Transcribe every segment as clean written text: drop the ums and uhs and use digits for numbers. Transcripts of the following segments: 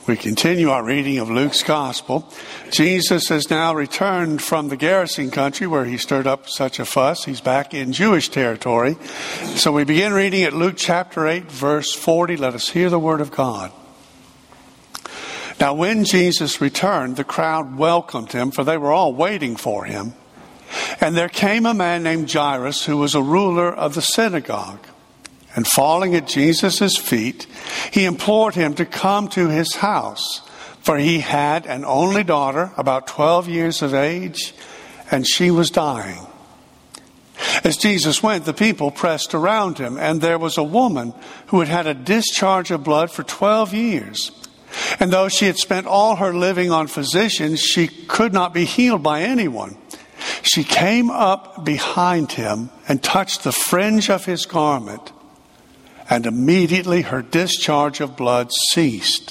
We continue our reading of Luke's Gospel. Jesus has now returned from the Gerasene country where he stirred up such a fuss. He's back in Jewish territory. So we begin reading at Luke chapter 8, verse 40. Let us hear the word of God. Now when Jesus returned, the crowd welcomed him, for they were all waiting for him. And there came a man named Jairus, who was a ruler of the synagogue. And falling at Jesus' feet, he implored him to come to his house, for he had an only daughter, about 12 years of age, and she was dying. As Jesus went, the people pressed around him, and there was a woman who had had a discharge of blood for 12 years. And though she had spent all her living on physicians, she could not be healed by anyone. She came up behind him and touched the fringe of his garment. And immediately her discharge of blood ceased.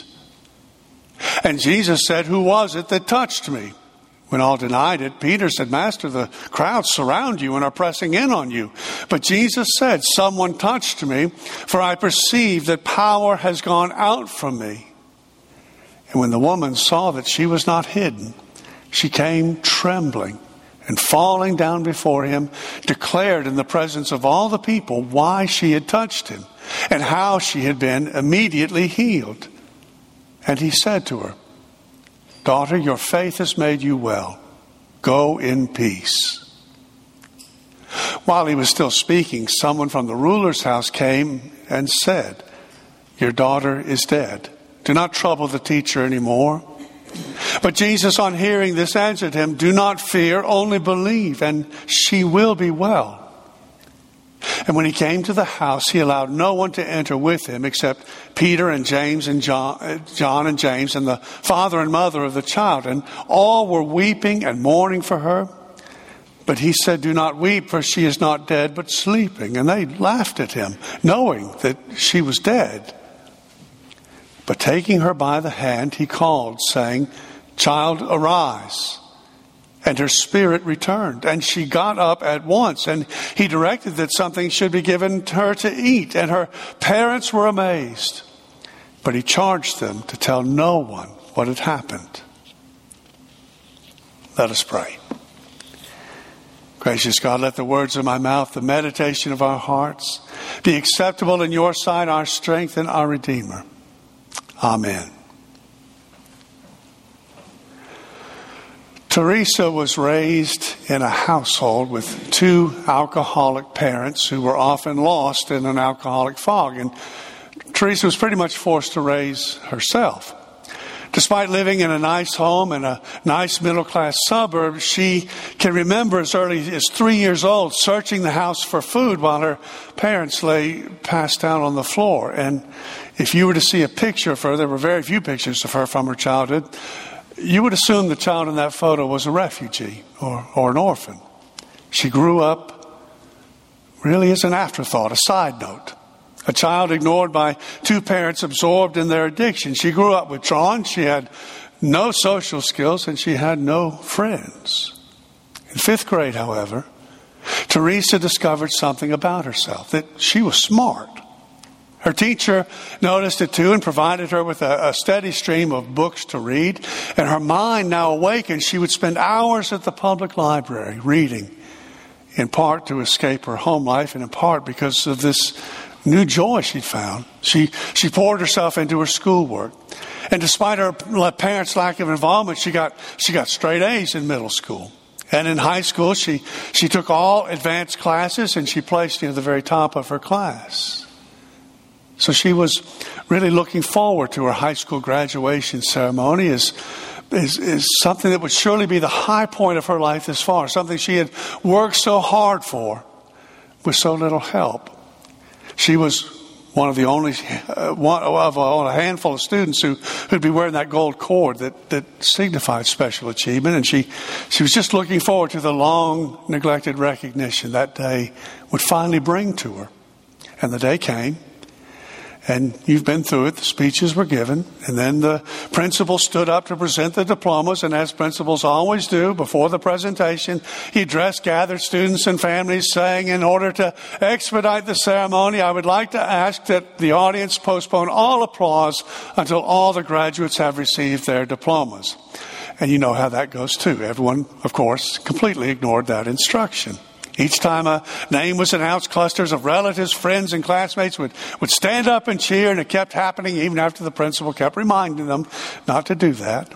And Jesus said, "Who was it that touched me?" When all denied it, Peter said, "Master, the crowds surround you and are pressing in on you." But Jesus said, "Someone touched me, for I perceive that power has gone out from me." And when the woman saw that she was not hidden, she came trembling and falling down before him, declared in the presence of all the people why she had touched him and how she had been immediately healed. And he said to her, "Daughter, your faith has made you well. Go in peace." While he was still speaking, someone from the ruler's house came and said, "Your daughter is dead. Do not trouble the teacher anymore." But Jesus, on hearing this, answered him, "Do not fear, only believe, and she will be well." And when he came to the house, he allowed no one to enter with him except Peter and James and John and James and the father and mother of the child. And all were weeping and mourning for her. But he said, "Do not weep, for she is not dead, but sleeping." And they laughed at him, knowing that she was dead. But taking her by the hand, he called, saying, "Child, arise." And her spirit returned, and she got up at once. And he directed that something should be given to her to eat. And her parents were amazed. But he charged them to tell no one what had happened. Let us pray. Gracious God, let the words of my mouth, the meditation of our hearts, be acceptable in your sight, our strength and our Redeemer. Amen. Teresa was raised in a household with two alcoholic parents who were often lost in an alcoholic fog. And Teresa was pretty much forced to raise herself. Despite living in a nice home in a nice middle-class suburb, she can remember as early as 3 years old searching the house for food while her parents lay passed out on the floor. And if you were to see a picture of her, there were very few pictures of her from her childhood, you would assume the child in that photo was a refugee or an orphan. She grew up really as an afterthought, a side note. A child ignored by two parents absorbed in their addiction. She grew up withdrawn. She had no social skills and she had no friends. In 5th grade, however, Teresa discovered something about herself, that she was smart. Her teacher noticed it too and provided her with a steady stream of books to read. And her mind now awakened. She would spend hours at the public library reading, in part to escape her home life and in part because of this new joy she'd found. She poured herself into her schoolwork. And despite her parents' lack of involvement, she got straight A's in middle school. And in high school, she took all advanced classes and she placed near the very top of her class. So she was really looking forward to her high school graduation ceremony as something that would surely be the high point of her life this far, something she had worked so hard for with so little help. She was one of the only one of a handful of students who'd be wearing that gold cord that signified special achievement, and she was just looking forward to the long neglected recognition that day would finally bring to her. And the day came. And you've been through it. The speeches were given. And then the principal stood up to present the diplomas. And as principals always do, before the presentation, he addressed gathered students and families, saying, in order to expedite the ceremony, I would like to ask that the audience postpone all applause until all the graduates have received their diplomas. And you know how that goes too. Everyone, of course, completely ignored that instruction. Each time a name was announced, clusters of relatives, friends, and classmates would stand up and cheer, and it kept happening even after the principal kept reminding them not to do that.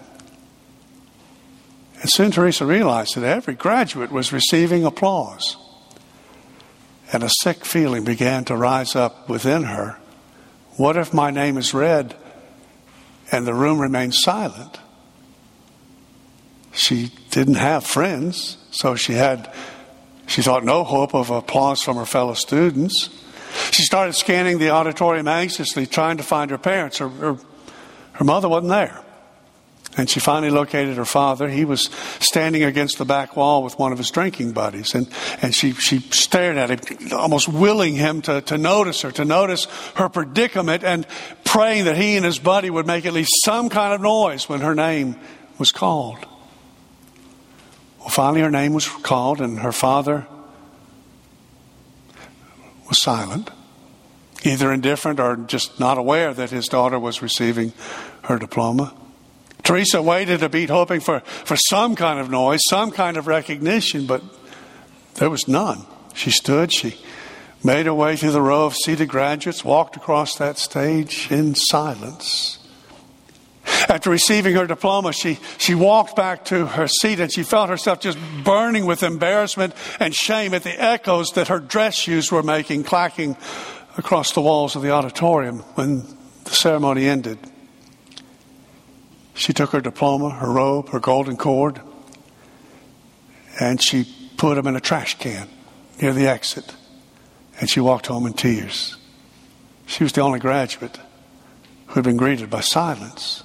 And soon Teresa realized that every graduate was receiving applause. And a sick feeling began to rise up within her. What if my name is read and the room remains silent? She didn't have friends, so she thought no hope of applause from her fellow students. She started scanning the auditorium anxiously, trying to find her parents. Her mother wasn't there. And she finally located her father. He was standing against the back wall with one of his drinking buddies. And she stared at him, almost willing him to notice her, to notice her predicament, and praying that he and his buddy would make at least some kind of noise when her name was called. Well, finally her name was called, and her father was silent, either indifferent or just not aware that his daughter was receiving her diploma. Teresa waited a beat, hoping for some kind of noise, some kind of recognition, but there was none. She stood, she made her way through the row of seated graduates, walked across that stage in silence. After receiving her diploma, she walked back to her seat, and she felt herself just burning with embarrassment and shame at the echoes that her dress shoes were making, clacking across the walls of the auditorium. When the ceremony ended, she took her diploma, her robe, her golden cord, and she put them in a trash can near the exit. And she walked home in tears. She was the only graduate who had been greeted by silence.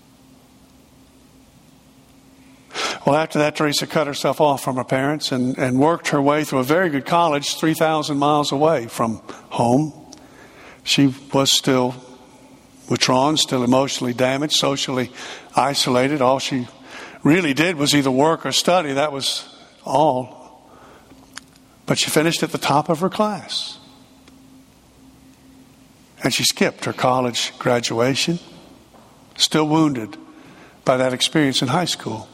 Well, after that, Teresa cut herself off from her parents and worked her way through a very good college 3,000 miles away from home. She was still withdrawn, still emotionally damaged, socially isolated. All she really did was either work or study. That was all. But she finished at the top of her class. And she skipped her college graduation, still wounded by that experience in high school.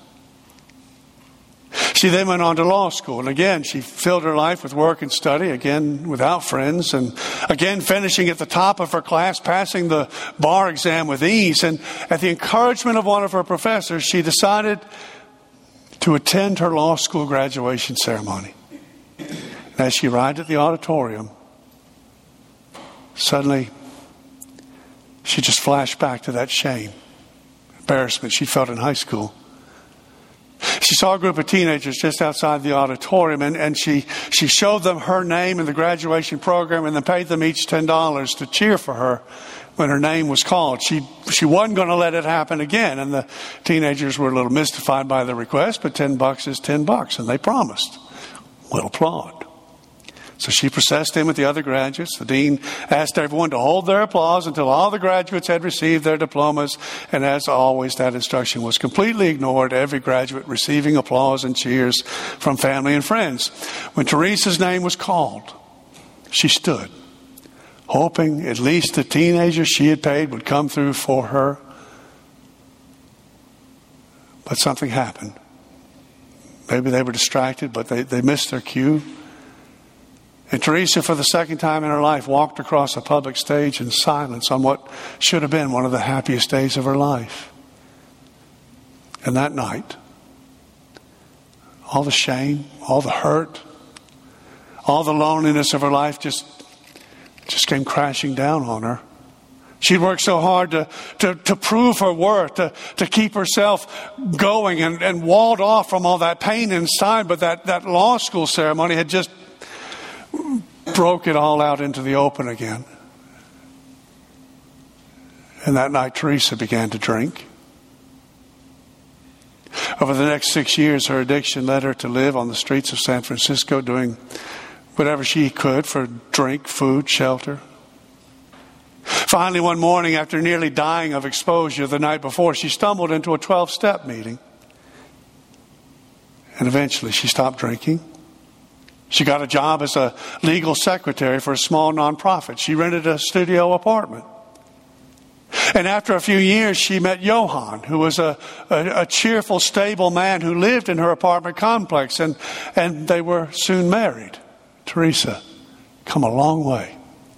She then went on to law school, and again she filled her life with work and study, again without friends, and again finishing at the top of her class, passing the bar exam with ease. And at the encouragement of one of her professors, she decided to attend her law school graduation ceremony. And as she arrived at the auditorium, suddenly she just flashed back to that shame, embarrassment she felt in high school. She saw a group of teenagers just outside the auditorium, and she showed them her name in the graduation program and then paid them each $10 to cheer for her when her name was called. She wasn't going to let it happen again, and the teenagers were a little mystified by the request, but $10 is $10, and they promised. We'll applaud. So she processed in with the other graduates. The dean asked everyone to hold their applause until all the graduates had received their diplomas. And as always, that instruction was completely ignored, every graduate receiving applause and cheers from family and friends. When Teresa's name was called, she stood, hoping at least the teenagers she had paid would come through for her. But something happened. Maybe they were distracted, but they missed their cue. And Teresa, for the second time in her life, walked across a public stage in silence on what should have been one of the happiest days of her life. And that night, all the shame, all the hurt, all the loneliness of her life just came crashing down on her. She'd worked so hard to prove her worth, to keep herself going and walled off from all that pain inside. But that law school ceremony had just broke it all out into the open again. And that night, Teresa began to drink. Over the next 6 years, her addiction led her to live on the streets of San Francisco, doing whatever she could for drink, food, shelter. Finally, one morning, after nearly dying of exposure the night before, she stumbled into a 12-step meeting. And eventually she stopped drinking. She got a job as a legal secretary for a small nonprofit. She rented a studio apartment. And after a few years, she met Johann, who was a cheerful, stable man who lived in her apartment complex. And they were soon married. Teresa, come a long way.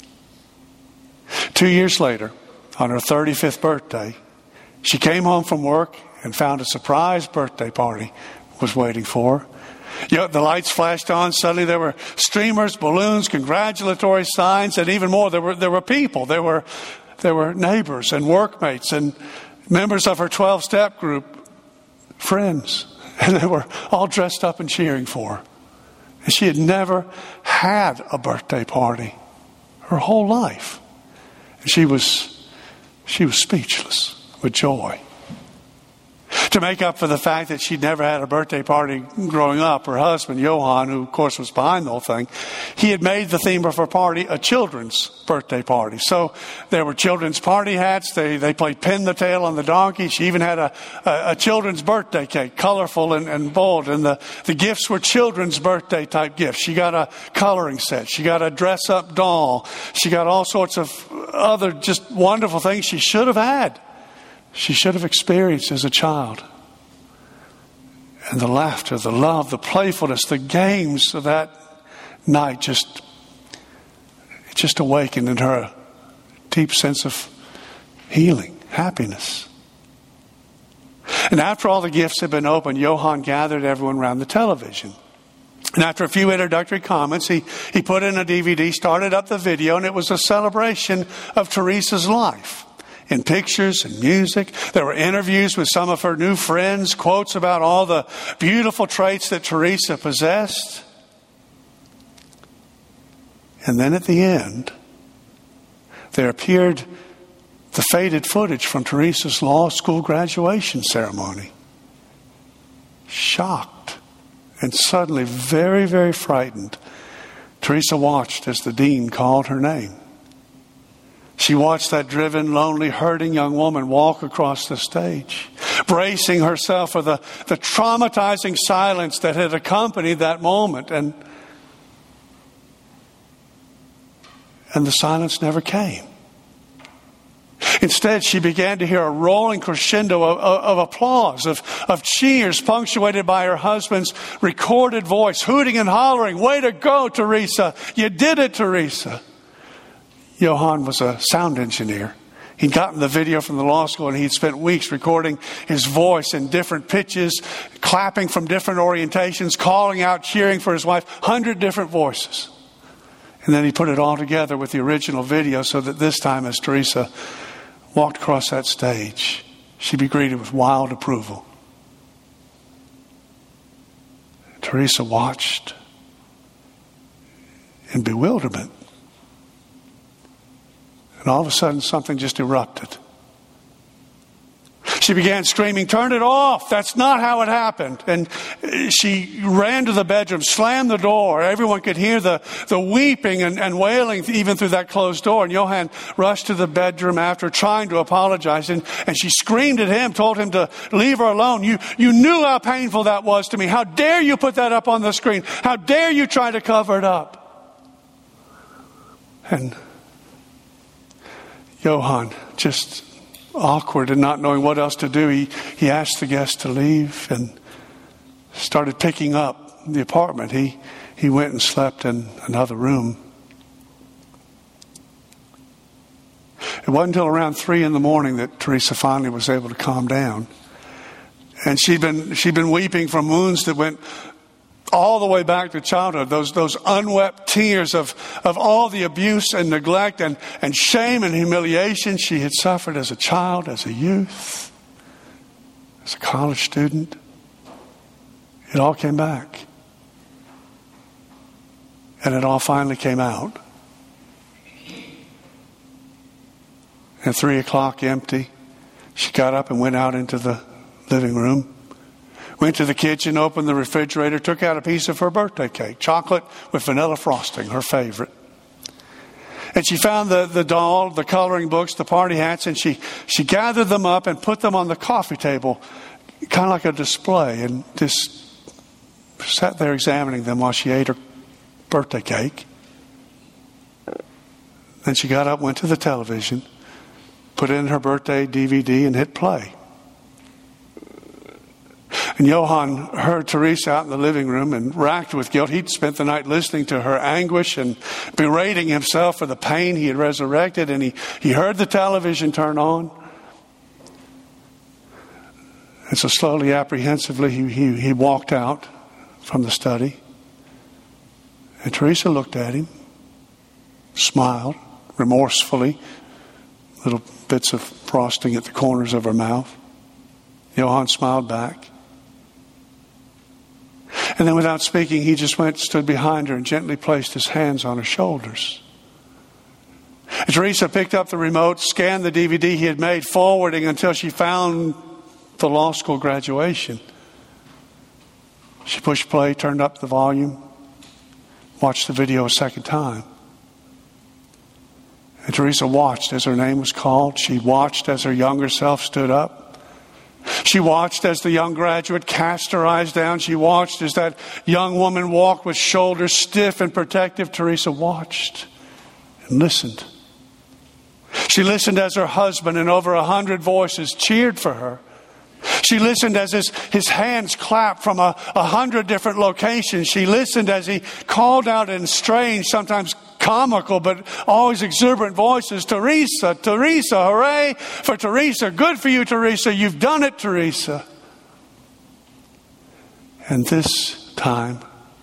2 years later, on her 35th birthday, she came home from work and found a surprise birthday party was waiting for her. The lights flashed on. Suddenly there were streamers, balloons, congratulatory signs, and even more. There were people. There were neighbors and workmates and members of her 12-step group, friends. And they were all dressed up and cheering for her. And she had never had a birthday party her whole life. And she was speechless with joy. To make up for the fact that she'd never had a birthday party growing up, her husband, Johann, who of course was behind the whole thing, he had made the theme of her party a children's birthday party. So there were children's party hats. They played pin the tail on the donkey. She even had a children's birthday cake, colorful and bold. And the gifts were children's birthday type gifts. She got a coloring set. She got a dress up doll. She got all sorts of other just wonderful things she should have had. She should have experienced as a child. And the laughter, the love, the playfulness, the games of that night just awakened in her a deep sense of healing, happiness. And after all the gifts had been opened, Johann gathered everyone around the television. And after a few introductory comments, he put in a DVD, started up the video, and it was a celebration of Teresa's life. In pictures and music. There were interviews with some of her new friends, quotes about all the beautiful traits that Teresa possessed. And then at the end, there appeared the faded footage from Teresa's law school graduation ceremony. Shocked and suddenly very, very frightened, Teresa watched as the dean called her name. She watched that driven, lonely, hurting young woman walk across the stage, bracing herself for the traumatizing silence that had accompanied that moment. And the silence never came. Instead, she began to hear a rolling crescendo of applause, of cheers punctuated by her husband's recorded voice, hooting and hollering, "Way to go, Teresa! You did it, Teresa!" Johann was a sound engineer. He'd gotten the video from the law school and he'd spent weeks recording his voice in different pitches, clapping from different orientations, calling out, cheering for his wife, 100 different voices. And then he put it all together with the original video so that this time as Teresa walked across that stage, she'd be greeted with wild approval. Teresa watched in bewilderment. And all of a sudden, something just erupted. She began screaming, "Turn it off! That's not how it happened!" And she ran to the bedroom, slammed the door. Everyone could hear the weeping and wailing even through that closed door. And Johann rushed to the bedroom after trying to apologize. And she screamed at him, told him to leave her alone. You knew how painful that was to me. How dare you put that up on the screen? How dare you try to cover it up? And Johann, just awkward and not knowing what else to do, he asked the guest to leave and started picking up the apartment. He went and slept in another room. It wasn't until around 3 a.m. that Teresa finally was able to calm down. And she'd been weeping from wounds that went all the way back to childhood, those unwept tears of all the abuse and neglect and shame and humiliation she had suffered as a child, as a youth, as a college student. It all came back. And it all finally came out. At 3 o'clock, empty, she got up and went out into the living room. Went to the kitchen, opened the refrigerator, took out a piece of her birthday cake, chocolate with vanilla frosting, her favorite. And she found the doll, the coloring books, the party hats, and she gathered them up and put them on the coffee table, kind of like a display, and just sat there examining them while she ate her birthday cake. Then she got up, went to the television, put in her birthday DVD, and hit play. And Johann heard Teresa out in the living room and racked with guilt. He'd spent the night listening to her anguish and berating himself for the pain he had resurrected. And he heard the television turn on. And so slowly, apprehensively, he walked out from the study. And Teresa looked at him, smiled remorsefully, little bits of frosting at the corners of her mouth. Johann smiled back. And then without speaking, he just stood behind her and gently placed his hands on her shoulders. And Teresa picked up the remote, scanned the DVD he had made, forwarding until she found the law school graduation. She pushed play, turned up the volume, watched the video a second time. And Teresa watched as her name was called. She watched as her younger self stood up. She watched as the young graduate cast her eyes down. She watched as that young woman walked with shoulders stiff and protective. Teresa watched and listened. She listened as her husband and over 100 voices cheered for her. She listened as his hands clapped from 100 different locations. She listened as he called out in strange, sometimes comical, but always exuberant voices, "Teresa, Teresa, hooray for Teresa. Good for you, Teresa. You've done it, Teresa." And this time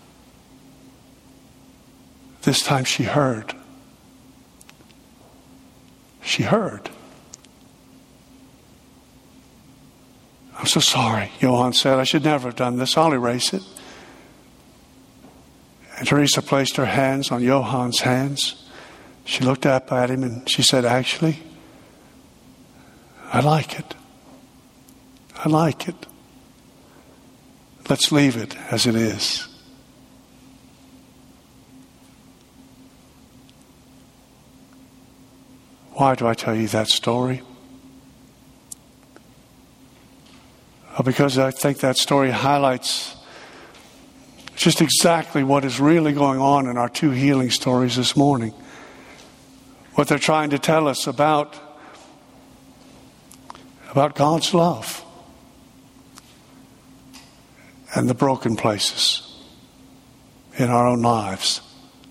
she heard. She heard. "I'm so sorry," Johann said. "I should never have done this. I'll erase it." And Teresa placed her hands on Johann's hands. She looked up at him and she said, "Actually, I like it. I like it. Let's leave it as it is." Why do I tell you that story? Well, because I think that story highlights just exactly what is really going on in our two healing stories this morning. What they're trying to tell us about God's love and the broken places in our own lives.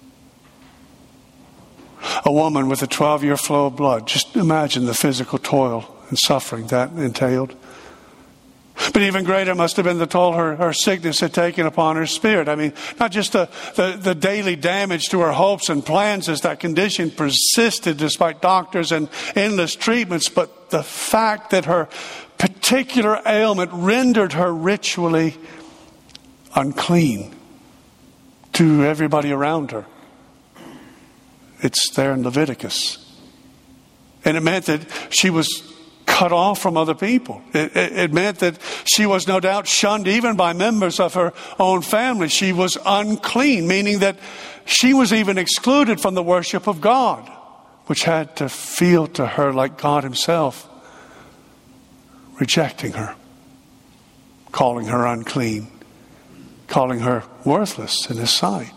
A woman with a 12-year flow of blood. Just imagine the physical toil and suffering that entailed. But even greater must have been the toll her sickness had taken upon her spirit. I mean, not just the daily damage to her hopes and plans as that condition persisted despite doctors and endless treatments, but the fact that her particular ailment rendered her ritually unclean to everybody around her. It's there in Leviticus. And it meant that she was cut off from other people. It meant that she was no doubt shunned even by members of her own family. She was unclean, meaning that she was even excluded from the worship of God, which had to feel to her like God himself rejecting her, calling her unclean, calling her worthless in his sight.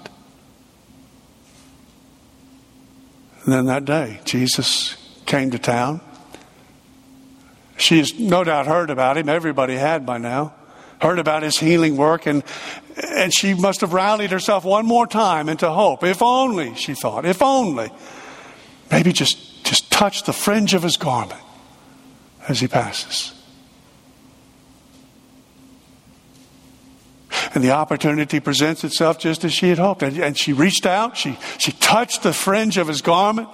And then that day, Jesus came to town. She has no doubt heard about him. Everybody had by now. Heard about his healing work. And she must have rallied herself one more time into hope. If only, she thought, if only. Maybe just touch the fringe of his garment as he passes. And the opportunity presents itself just as she had hoped. And she reached out. She touched the fringe of his garment.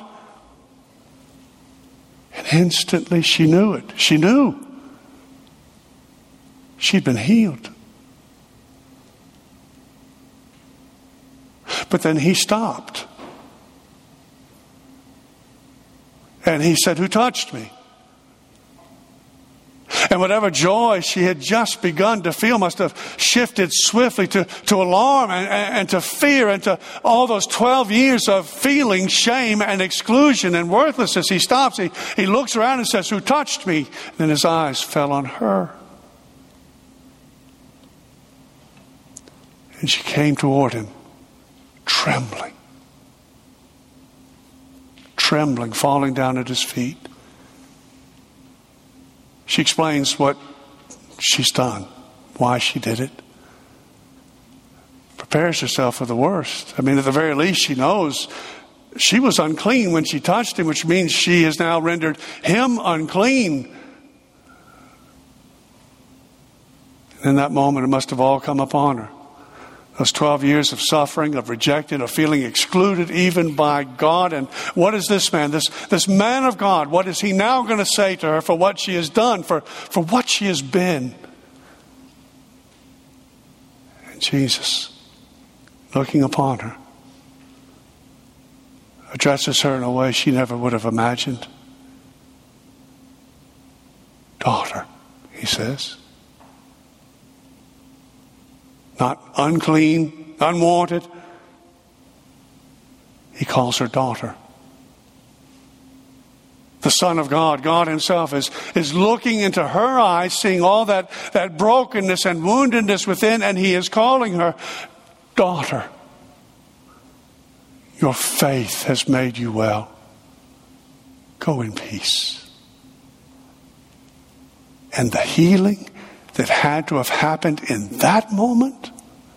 And instantly she knew it. She knew. She'd been healed. But then he stopped. And he said, "Who touched me?" And whatever joy she had just begun to feel must have shifted swiftly to alarm and to fear and to all those 12 years of feeling shame and exclusion and worthlessness. He stops, he looks around and says, "Who touched me?" Then his eyes fell on her. And she came toward him, trembling, falling down at his feet. She explains what she's done, why she did it. Prepares herself for the worst. I mean, at the very least, she knows she was unclean when she touched him, which means she has now rendered him unclean. In that moment, it must have all come upon her. Those 12 years of suffering, of rejected, of feeling excluded even by God. And what is this man, this man of God, what is he now going to say to her for what she has done, for what she has been? And Jesus, looking upon her, addresses her in a way she never would have imagined. "Daughter," he says. Not unclean, unwanted. He calls her daughter. The Son of God, God himself, is looking into her eyes, seeing all that brokenness and woundedness within, and he is calling her, "Daughter, your faith has made you well. Go in peace." And the healing that had to have happened in that moment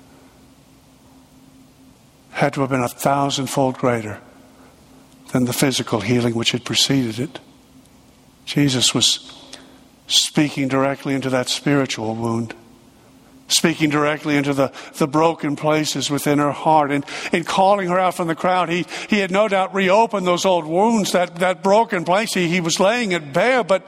had to have been 1,000-fold greater than the physical healing which had preceded it. Jesus was speaking directly into that spiritual wound, speaking directly into the broken places within her heart, and in calling her out from the crowd. He had no doubt reopened those old wounds, that broken place. He was laying it bare, but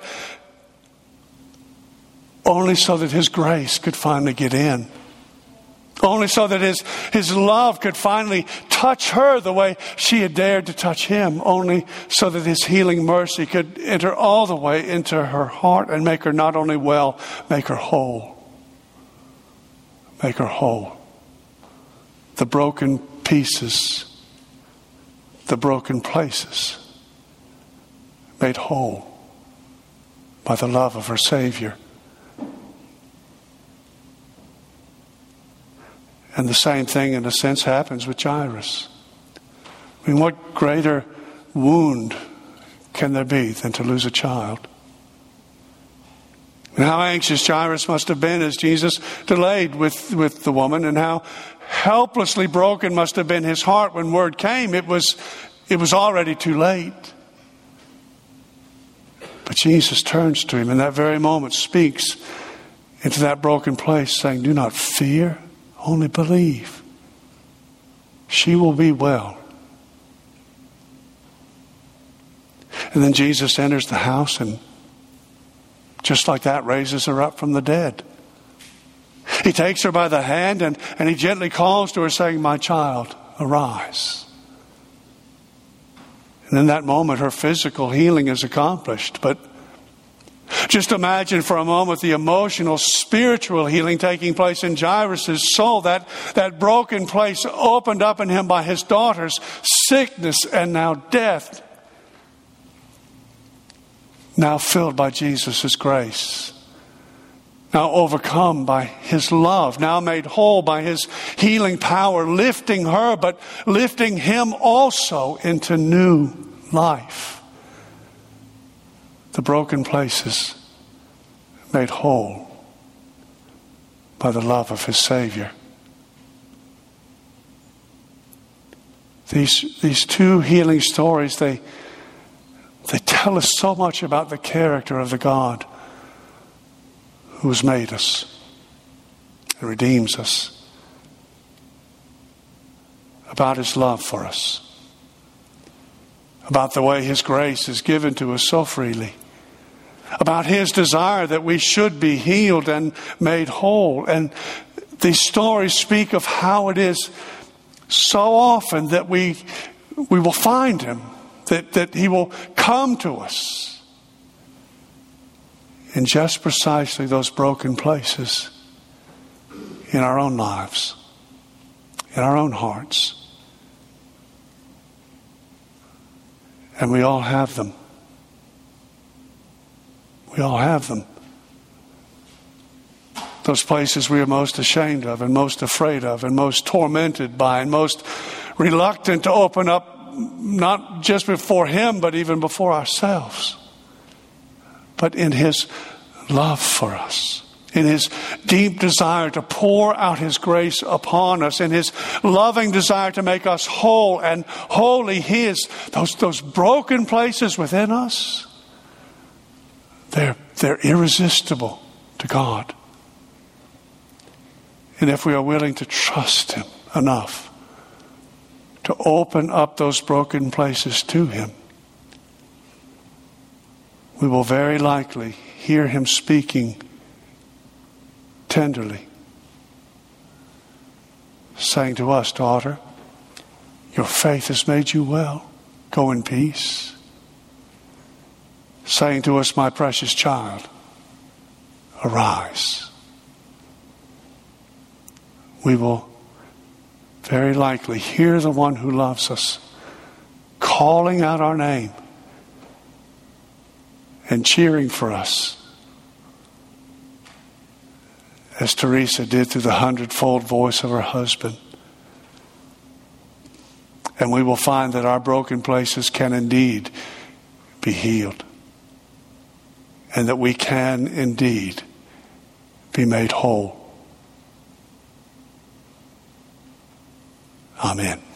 only so that his grace could finally get in. Only so that his love could finally touch her the way she had dared to touch him. Only so that his healing mercy could enter all the way into her heart and make her not only well, make her whole. Make her whole. The broken pieces, the broken places, made whole by the love of her Savior. And the same thing, in a sense, happens with Jairus. I mean, what greater wound can there be than to lose a child? And how anxious Jairus must have been as Jesus delayed with the woman, and how helplessly broken must have been his heart when word came. It was already too late. But Jesus turns to him in that very moment, speaks into that broken place, saying, "Do not fear. Only believe. She will be well." And then Jesus enters the house and just like that raises her up from the dead. He takes her by the hand and he gently calls to her, saying, "My child, arise." And in that moment her physical healing is accomplished. But just imagine for a moment the emotional, spiritual healing taking place in Jairus' soul. That broken place opened up in him by his daughter's sickness and now death. Now filled by Jesus' grace. Now overcome by his love. Now made whole by his healing power. Lifting her, but lifting him also into new life. The broken places made whole by the love of his Savior. These two healing stories, they tell us so much about the character of the God who has made us and redeems us, about his love for us, about the way his grace is given to us so freely, about his desire that we should be healed and made whole. And these stories speak of how it is so often that we will find him, that he will come to us in just precisely those broken places in our own lives, in our own hearts. And we all have them. We all have them. Those places we are most ashamed of and most afraid of and most tormented by and most reluctant to open up, not just before Him, but even before ourselves. But in His love for us, in His deep desire to pour out His grace upon us, in His loving desire to make us whole and holy, His, those broken places within us, they're irresistible to God. And if we are willing to trust Him enough to open up those broken places to Him, we will very likely hear Him speaking tenderly, saying to us, daughter, your faith has made you well. Go in peace. Saying to us, my precious child, arise. We will very likely hear the one who loves us calling out our name and cheering for us, as Teresa did through the 100-fold voice of her husband. And we will find that our broken places can indeed be healed, and that we can indeed be made whole. Amen.